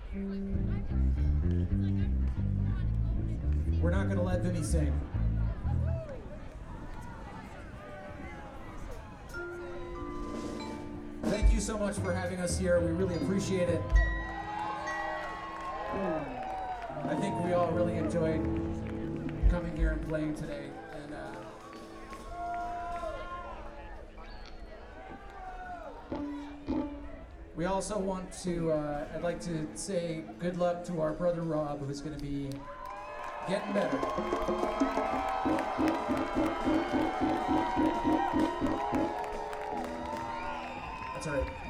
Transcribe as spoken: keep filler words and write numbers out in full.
We're not going to let Vinny sing. Thank you so much for having us here. We really appreciate it. I think we all really enjoyed coming here and playing today. And uh, we also want to, uh, I'd like to say good luck to our brother Rob, who's going to be getting better. That's all right.